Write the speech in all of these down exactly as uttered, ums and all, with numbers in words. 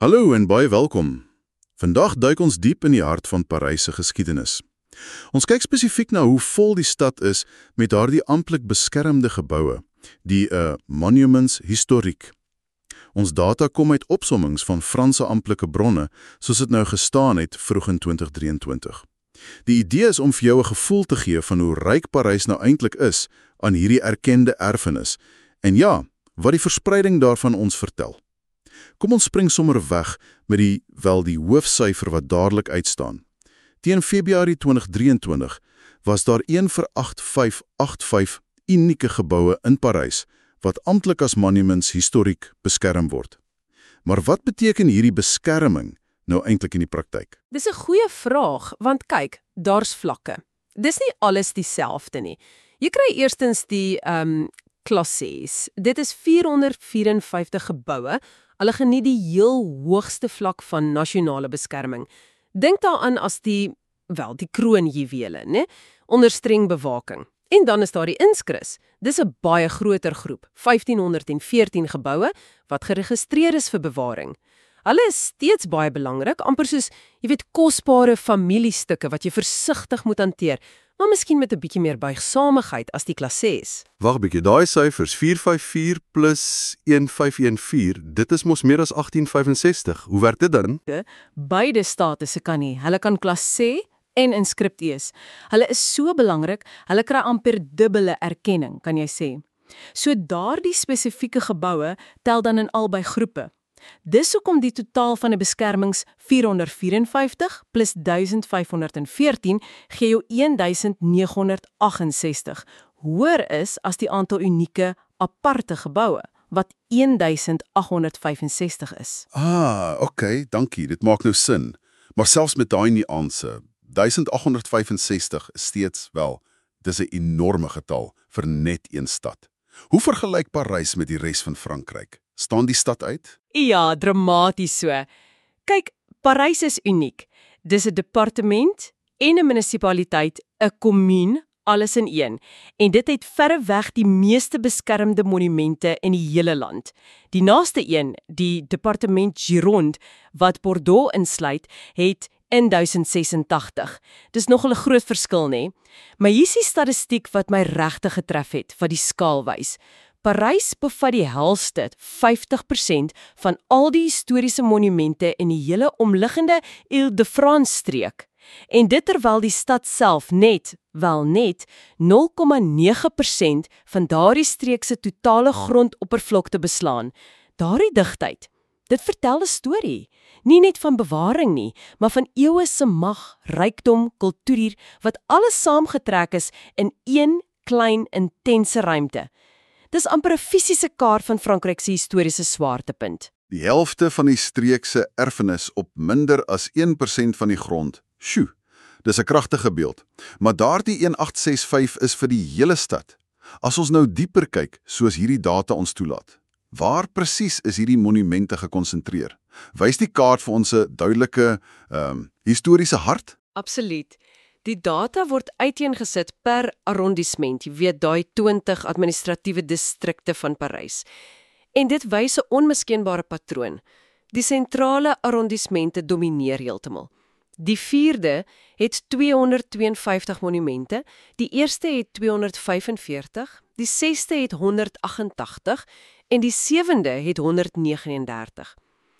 Hallo en baie welkom. Vandag duik ons diep in die hart van Parys se geskiedenis. Ons kyk spesifiek na hoe vol die stad is met daardie amptelik beskermde geboue, die uh, monuments historiques. Ons data kom uit opsommings van Franse amptelike bronne, soos dit nou gestaan het vroeg in twintig drieëntwintig. Die idee is om vir jou 'n gevoel te gee van hoe ryk Parys nou eintlik is aan hierdie erkende erfenis, en ja, wat die verspreiding daarvan ons vertel. Kom ons spring sommer weg met die wel die hoofsyfer wat dadelik uitstaan. Teen Februarie twintig drieëntwintig was daar een vir agt vyf agt vyf unieke geboue in Parys wat amptelik as monuments historiques beskerm word. Maar wat beteken hierdie beskerming nou eintlik in die praktyk? Dis 'n goeie vraag, want kyk, daar's vlakke. Dis nie alles dieselfde nie. Jy kry eerstens die ehm um, Classés. Dit is vierhonderd vyf-en-vyftig geboue. Hulle geniet die heel hoogste vlak van nasionale beskerming. Dink daaraan as die, wel, die kroonjuwele, né? Onder streng bewaking. En dan is daar die Inscris. Dis 'n baie groter groep, vyftien veertien geboue wat geregistreer is vir bewaring. Hulle is steeds baie belangrik, amper soos, jy weet, kosbare familiestukke wat jy versigtig moet hanteer, maar miskien met 'n bietjie meer buigsamigheid as die Classés. Wag 'n bietjie, daai syfers vier vyf vier plus een vyf een vier, dit is mos meer as agttien vyf-en-sestig. Hoe werk dit dan? Beide statusse kan nie. Hulle kan Classé en inskriptees. Hulle is so belangrik, hulle kry amper dubbele erkenning, kan jy sê. So daardie spesifieke geboue tel dan in albei groepe. Dis hoekom die totaal van 'n beskermings vierhonderd vyf-en-vyftig plus duisend vyfhonderd veertien gee jou een duisend nege honderd agt-en-sestig. Hoër is as die aantal unieke aparte geboue, wat een duisend agt honderd vyf-en-sestig is. Ah, oké, okay, dankie, dit maak nou sin. Maar selfs met daai nuance, duisend agt honderd vyf-en-sestig is steeds, wel, dis 'n enorme getal vir net een stad. Hoe vergelyk Parys met die res van Frankryk? Staan die stad uit? Ja, dramaties so. Kyk, Parys is uniek. Dis 'n departement en 'n munisipaliteit, 'n commune, alles in een. En dit het verreweg die meeste beskermde monumente in die hele land. Die naaste een, die departement Gironde, wat Bordeaux insluit, het duisend sesentagtig. Dis nogal 'n groot verskil, nê? Maar hier is die statistiek wat my regtig getref het, wat die skaal wys. Parys bevat die helste, vyftig persent van al die historiese monumente in die hele omliggende Île-de-France streek. En dit terwyl die stad self net, wel net, nul komma nege persent van daardie streek se totale grondoppervlakte beslaan. Daardie digtheid, dit vertel 'n storie. Nie net van bewaring nie, maar van eeue se mag, rykdom, kultuur, wat alles saamgetrek is in een klein, intense ruimte. Dis amper 'n fisiese kaart van Frankryk se historiese swaartepunt. Die helfte van die streek se erfenis op minder as een persent van die grond. Sjoe, dis 'n kragtige beeld. Maar daardie een agt ses vyf is vir die hele stad. As ons nou dieper kyk, soos hierdie data ons toelaat, waar presies is hierdie monumente gekonsentreer? Wys die kaart vir ons 'n duidelike um, historiese hart? Absoluut. Die data word uiteengesit per arrondissement, jy weet daai twintig administratiewe distrikte van Parys. En dit wys 'n onmiskenbare patroon. Die sentrale arrondissemente domineer heeltemal. Die vierde het tweehonderd tweeënvyftig monumente, die eerste het tweehonderd vyf-en-veertig, die sesde het honderd agt-en-tagtig en die sewende het honderd nege en dertig.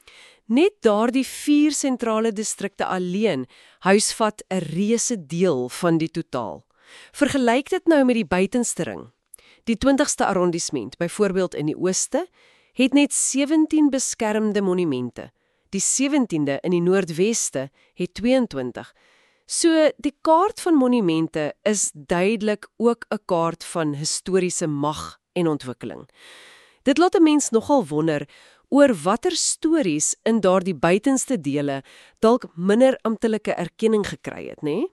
Net daardie vier sentrale distrikte alleen huisvat 'n reuse deel van die totaal. Vergelyk dit nou met die buitenste ring. Die twintigste arrondissement, byvoorbeeld in die ooste, het net sewentien beskermde monumente. Die sewentiende in die noordweste het tweeëntwintig. So, die kaart van monumente is duidelik ook 'n kaart van historiese mag en ontwikkeling. Dit laat 'n mens nogal wonder oor watter stories in daardie buitenste dele dalk minder amptelike erkenning gekry het, né?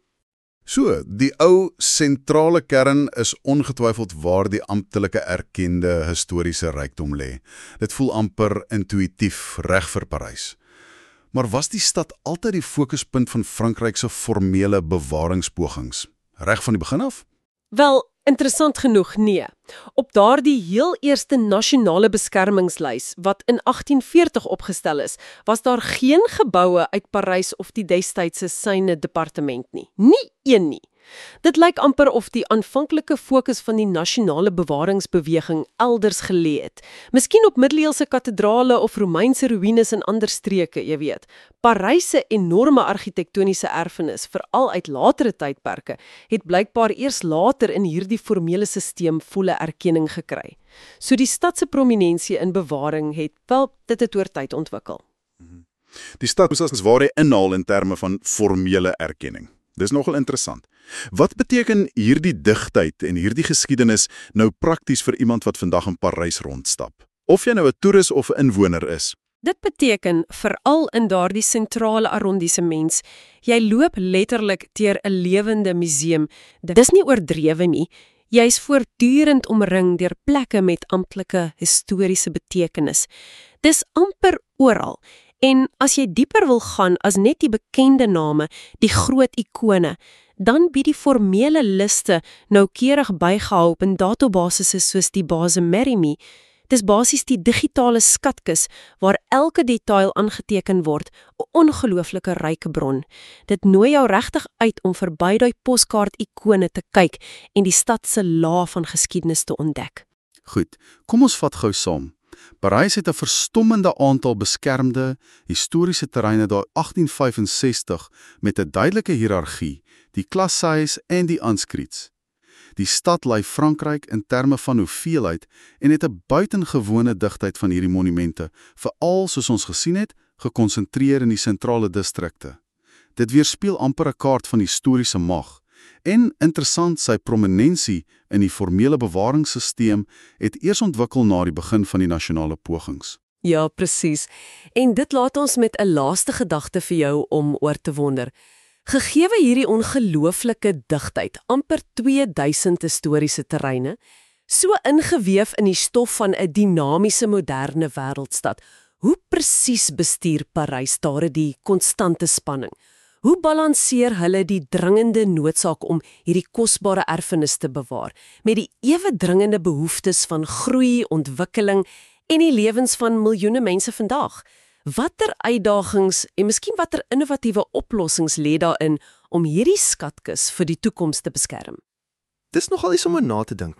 So, die ou sentrale kern is ongetwyfeld waar die amptelike erkende historiese rykdom lê. Dit voel amper intuïtief reg vir Parys. Maar was die stad altyd die fokuspunt van Frankryk se formele bewaringspogings, reg van die begin af? Wel, Interessant genoeg, nee. Op daardie heel eerste nasionale beskermingslys wat in agtien veertig opgestel is, was daar geen geboue uit Parys of die destydse syne departement nie. Nie een nie. Dit lyk amper of die aanvanklike fokus van die nasionale bewaringsbeweging elders gelê het. Miskien op middeleeuse kathedrale of Romeinse ruïnes in ander streke, jy weet. Parys se enorme argitektoniese erfenis, veral uit latere tydperke, het blykbaar eers later in hierdie formele stelsel volle erkenning gekry. So die stad se prominensie in bewaring het wel dit het oor tyd ontwikkel. Die stad moes as ware inhaal in terme van formele erkenning. Dis nogal interessant. Wat beteken hierdie digtheid en hierdie geskiedenis nou prakties vir iemand wat vandag in Parys rondstap? Of jy nou 'n toerist of 'n inwoner is? Dit beteken, veral in daardie sentrale arrondissement, jy loop letterlik deur 'n lewende museum. Dis nie oordrewe nie. Jy's voortdurend omring deur plekke met amptelike historiese betekenis. Dis amper oral. En as jy dieper wil gaan as net die bekende name, die groot ikone, dan bied die formele liste noukeurig bygehou op in databasisse soos die Base Merimi. Dis basies die digitale skatkis waar elke detail aangeteken word, 'n ongelooflike ryke bron. Dit nooi jou regtig uit om verby daai poskaart-ikone te kyk en die stad se laag van geskiedenis te ontdek. Goed, kom ons vat gou saam. Parys het 'n verstommende aantal beskermde historiese terreine daar agtien vyfensestig met 'n duidelike hiërargie, die Glacis en die Inscrits. Die stad lei Frankryk in terme van hoeveelheid en het 'n buitengewone digtheid van hierdie monumente, veral soos ons gesien het, gekonsentreer in die sentrale distrikte. Dit weerspieël amper 'n kaart van historiese mag. En interessant, sy prominensie in die formele bewaringsstelsel het eers ontwikkel na die begin van die nasionale pogings. Ja, presies. En dit laat ons met 'n laaste gedagte vir jou om oor te wonder. Gegeewe hierdie ongelooflike digtheid, amper twee duisend historiese terreine, so ingeweef in die stof van 'n dinamiese moderne wêreldstad, hoe presies bestuur Parys daar die konstante spanning? Hoe balanseer hulle die dringende noodsaak om hierdie kosbare erfenis te bewaar, met die ewe dringende behoeftes van groei, ontwikkeling en die lewens van miljoene mense vandag? Watter uitdagings en miskien watter innovatiewe oplossings lê daarin om hierdie skatkis vir die toekoms te beskerm? Dis nogal iets om oor na te dink.